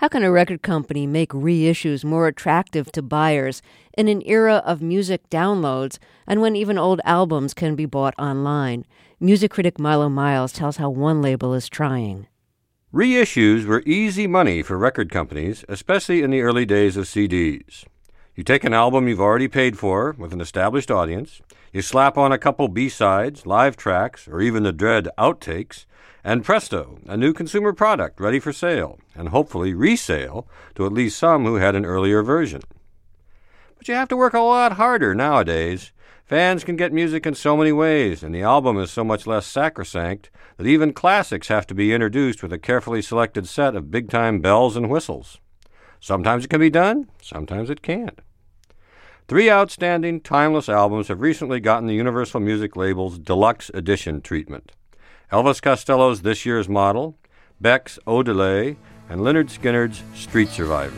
How can a record company make reissues more attractive to buyers in an era of music downloads and when even old albums can be bought online? Music critic Milo Miles tells how one label is trying. Reissues were easy money for record companies, especially in the early days of CDs. You take an album you've already paid for with an established audience, you slap on a couple B-sides, live tracks, or even the dread outtakes, and presto, a new consumer product ready for sale, and hopefully resale to at least some who had an earlier version. But you have to work a lot harder nowadays. Fans can get music in so many ways, and the album is so much less sacrosanct that even classics have to be introduced with a carefully selected set of big-time bells and whistles. Sometimes it can be done, sometimes it can't. 3 outstanding, timeless albums have recently gotten the Universal Music label's Deluxe Edition treatment. Elvis Costello's This Year's Model, Beck's Odelay, and Lynyrd Skynyrd's Street Survivors.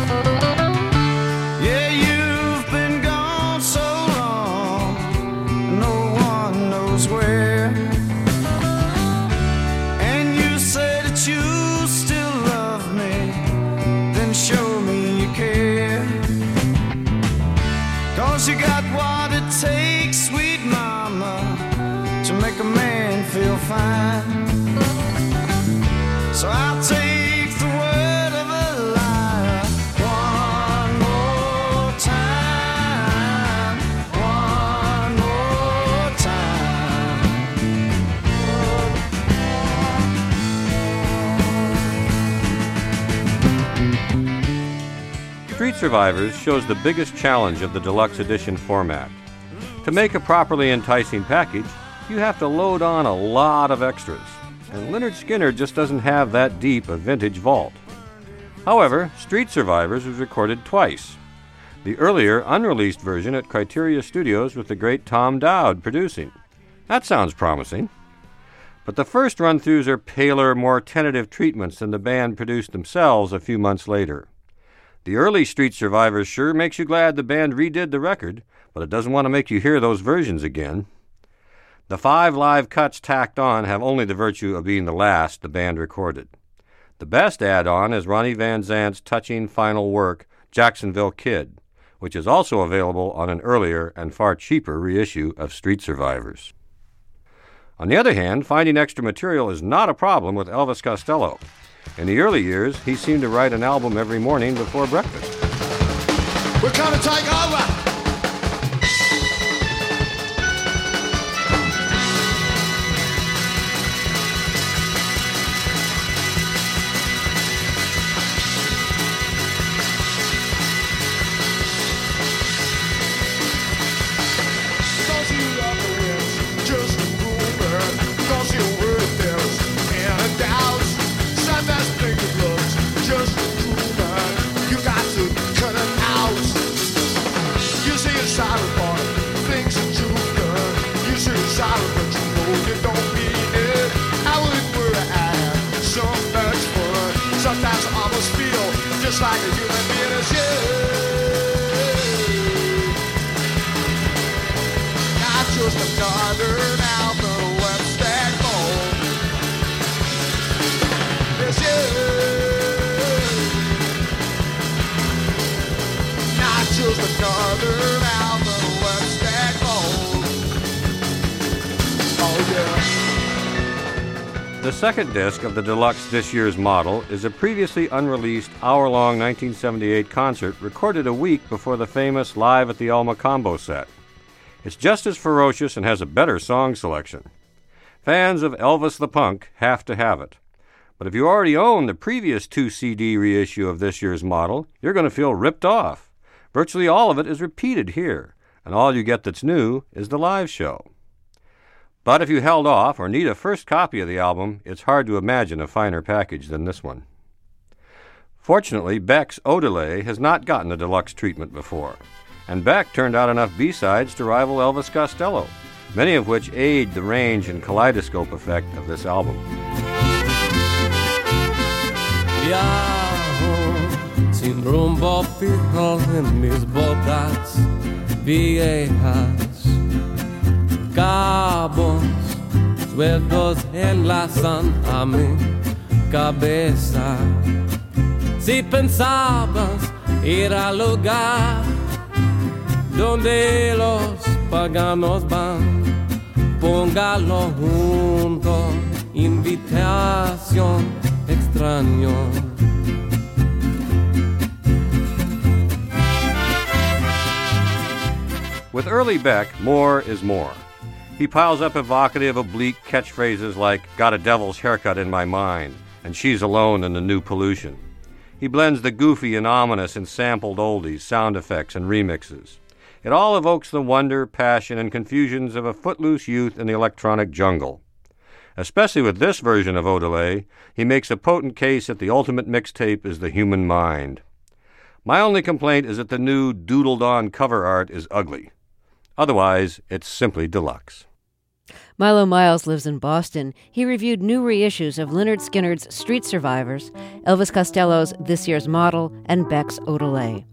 Yeah, you've been gone so long, no one knows where. And you say that you still love me, then show me you care. 'Cause you got what it takes, sweet mama, to make a man feel fine. So I'll take the word of a liar one more time, one more time. Street Survivors shows the biggest challenge of the Deluxe Edition format. To make a properly enticing package, you have to load on a lot of extras, and Lynyrd Skynyrd just doesn't have that deep a vintage vault. However, Street Survivors was recorded twice. The earlier, unreleased version at Criteria Studios with the great Tom Dowd producing. That sounds promising. But the first run-throughs are paler, more tentative treatments than the band produced themselves a few months later. The early Street Survivors sure makes you glad the band redid the record, but it doesn't want to make you hear those versions again. The 5 live cuts tacked on have only the virtue of being the last the band recorded. The best add-on is Ronnie Van Zant's touching final work, Jacksonville Kid, which is also available on an earlier and far cheaper reissue of Street Survivors. On the other hand, finding extra material is not a problem with Elvis Costello. In the early years, he seemed to write an album every morning before breakfast. We're gonna take over! Sometimes I almost feel just like a human being is you. Not just another album left stacked it's you. Not just another album left stacked oh yeah. The second disc of the Deluxe This Year's Model is a previously unreleased hour-long 1978 concert recorded a week before the famous Live at the Alma combo set. It's just as ferocious and has a better song selection. Fans of Elvis the Punk have to have it. But if you already own the previous 2-CD reissue of This Year's Model, you're going to feel ripped off. Virtually all of it is repeated here, and all you get that's new is the live show. But if you held off or need a first copy of the album, it's hard to imagine a finer package than this one. Fortunately, Beck's Odelay has not gotten a deluxe treatment before, and Beck turned out enough B-sides to rival Elvis Costello, many of which aid the range and kaleidoscope effect of this album. Viajo sin rumbo fijo en mis botas viejas, cabos sueltos enlazan a mi cabeza. Si pensabas ir al lugar donde los paganos van, póngalo junto, invitación extraño. With Early Beck, more is more. He piles up evocative, oblique catchphrases like, got a devil's haircut in my mind, and she's alone in the new pollution. He blends the goofy and ominous in sampled oldies, sound effects, and remixes. It all evokes the wonder, passion, and confusions of a footloose youth in the electronic jungle. Especially with this version of Odelay, he makes a potent case that the ultimate mixtape is the human mind. My only complaint is that the new doodled-on cover art is ugly. Otherwise, it's simply deluxe. Milo Miles lives in Boston. He reviewed new reissues of Lynyrd Skynyrd's Street Survivors, Elvis Costello's This Year's Model, and Beck's Odelay.